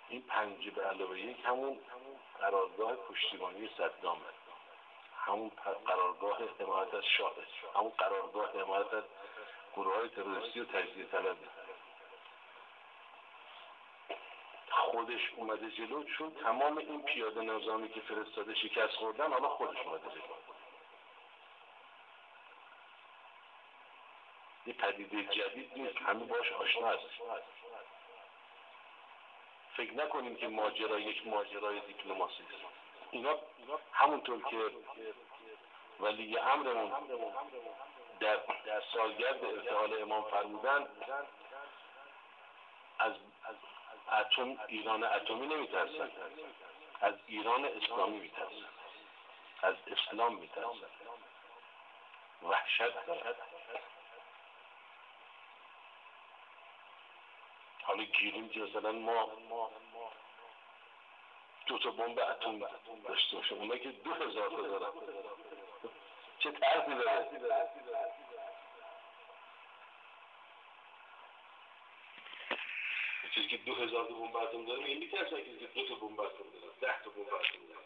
این 5+1 همون قرارگاه پشتیبانی صدامه، همون قرارگاه حمایت از شاه، همون قرارگاه حمایت از گروه‌های تروریستی و تجزیه طلبی. خودش اومده جلو، چون تمام این پیاده نظامی که فرستاده شکست خوردن، حالا خودش اومده جلو. یه پدیده جدید نیست، همه باش آشنا هست. فکر نکنیم که ماجرا یک ماجرای دیپلماسی است. اینا همونطور که ولی امرمون در سالگرد ارتحال امام فرمودن، از ایران اتمی نمیترسن، از ایران اسلامی میترسن، از اسلام میترسن، وحشت دارن. حالا گیریم که مثلا ما 2 تا بمب اتم داشته باشیم، اونا که 2000 تا دارن، چه ترسی داره؟ چیزی که 2000 تا بمب اتم داره، این میترسن که 2 تا بمب اتم داره، 10 تا بمب اتم داره.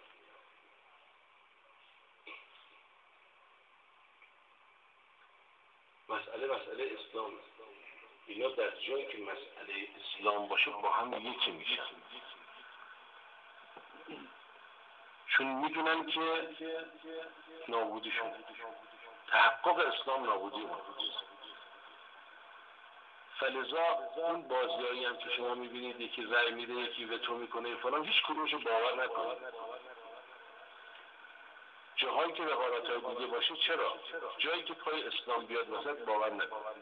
مسئله اسلام. اینا در جایی که مسئله اسلام باشه با هم یکی میشن، چون میدونن که نابودیشون، تحقق اسلام نابودی اونهاست. فلذا اون بازیایی هم که شما میبینید یکی رأی میده یکی وتو میکنه فلان، هیچ کدومشو باور نکنید. جاهایی که رقابت‌های دیگه باشه، چرا؟ جایی که پای اسلام بیاد وسط باور نکنید.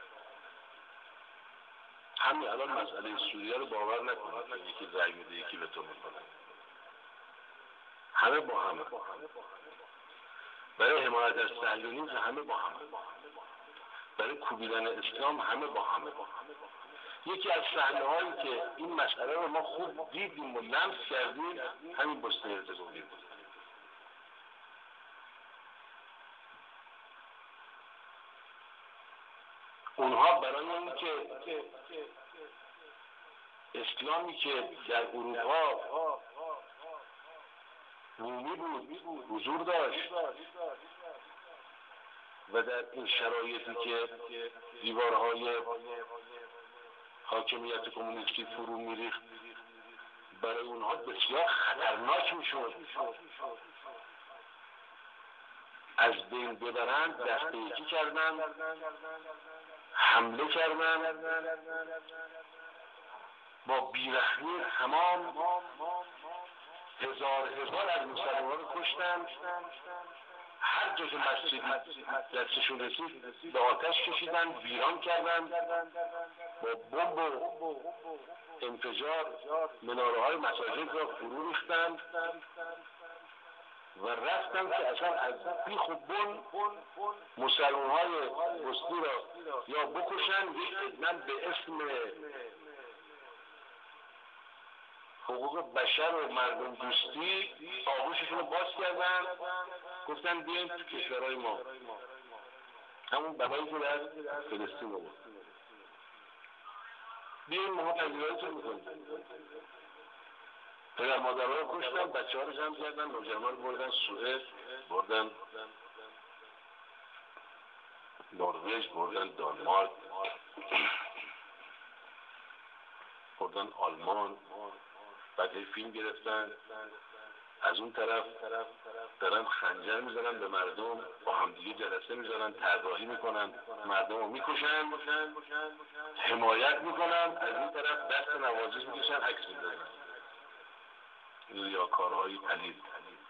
همین الان مسئله سوریه رو باور نکنید که یکی رأی میده یکی وتو میکنه. همه با همه. برای حمایت از صهیونیسم همه با همه. برای کوبیدن اسلام همه با همه. یکی از صحنه‌هایی که این مسئله رو ما خوب دیدیم و لمس کردیم همین بوسنی هرزگوین بود. اونها برای این که اسلامی که در اروپا رومی بود، حضور داشت و در این شرایطی که دیوارهای حاکمیت کمونیستی فرو میریخت، برای اونها بسیار خطرناک میشد از بین ببرند. دست به یکی کردن، حمله کردن، با بیرحمی تمام هزار از مسلمان رو کشتن. هر جا که مسجدی دستشون رسید به آتش کشیدن، ویران کردن، با بمب و انفجار مناره‌های مساجد را فرو ریختن و رفتن که اصلا از بیخ و بن مسلمان‌های بوسنی را یا بکشن، یک عده‌ای به اسم حقوق بشر و مردم دوستی آغوششون رو باز کردن، گفتن بیاین تو کشورهای ما. همون بلایی که در فلسطین بود، بیاین ما پذیراییتون میکنیم. پدر مادرها رو کشتن، بچه‌ها رو جمع کردن، نوجوانان رو بردن سوئد، بردن نروژ، بردن دانمارک، بردن آلمان. بعد فیلم گرفتن، از اون طرف دارن خنجر میزنن به مردم، با همدیگه جلسه میزنن، طراحی میکنن، مردم رو میکشن، حمایت میکنن، از این طرف دست نوازش میکشن، عکس میزنن. این ریاکارهای پلید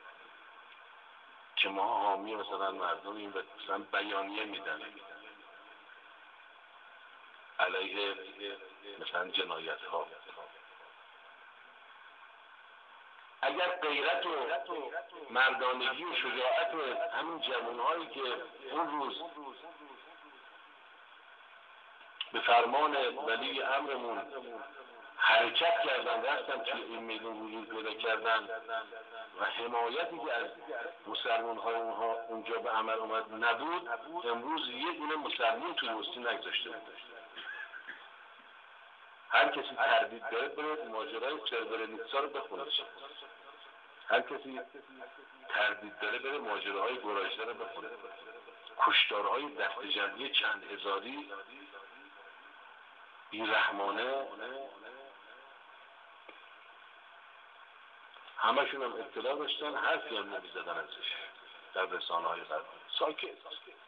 که ما حامی مثلا مردم این مثلا بیانیه میدن علیه مثلا جنایت ها. اگر غیرت و مردانگی و شجاعت همین جوانهایی که اون روز به فرمان ولی امرمون حرکت کردن، رفتن توی این میدون حضور پیدا کردن و حمایتی که از مسلمان‌های اونها اونجا به عمل اومد نبود، امروز یه دونه مسلمان توی بوسنی نگذاشته بود. هر کسی تردید داره بره ماجرای سربرنیتسا رو بخونه. هر کسی تردید داره بره ماجراهای گراژده رو بخونه. کشتارهای دست جمعی چند هزاری بیرحمانه همشون هم اطلاع داشتن، حرفی هم نمیزدن ازش در رسانه‌های غربی. ساکت